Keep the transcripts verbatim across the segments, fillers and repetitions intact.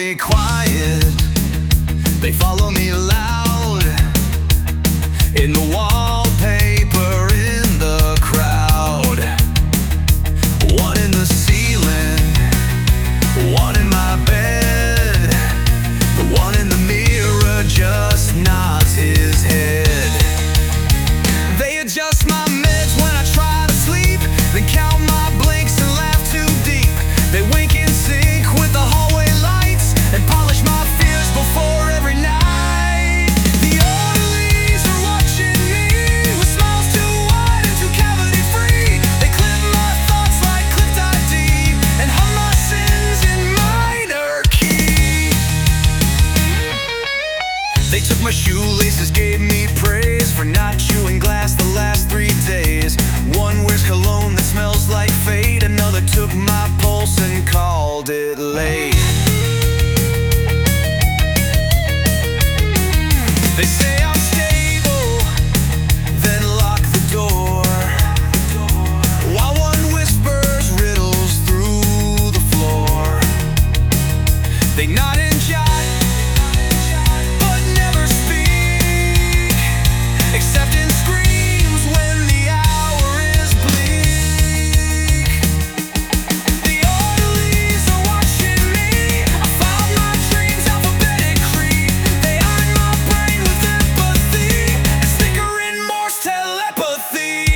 me quiet, they follow me loud. In the wallpaper, in the crowd. One in the ceiling, one in my bed. The one in the mirror just nods his head. They adjust my meds when I try to sleep, then count my blinks and laugh too deep. They wink in sync with the hallway lights and polish my fears before every night. The orderlies are watching me with smiles too wide and too cavity free. They clip my thoughts like clipped I D and hum my sins in minor key. They took my shoelaces, gave me praise for not chewing glass the last three days. One wears cologne that smells like fate, another took my pulse and called it late. They say I'm stable, then lock the door, while one whispers riddles through the floor. They nod and jot, but never speak, except in screams when the hour is bleak. The orderlies are watching me. I filed my dreams alphabetic creed. They iron my brain with empathy and snicker in Morse telepathy.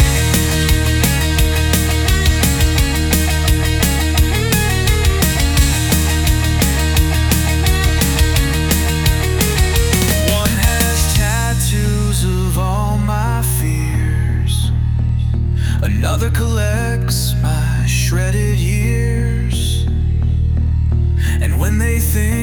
One has tattoos of all my fears, another collects my shredded years. And when they think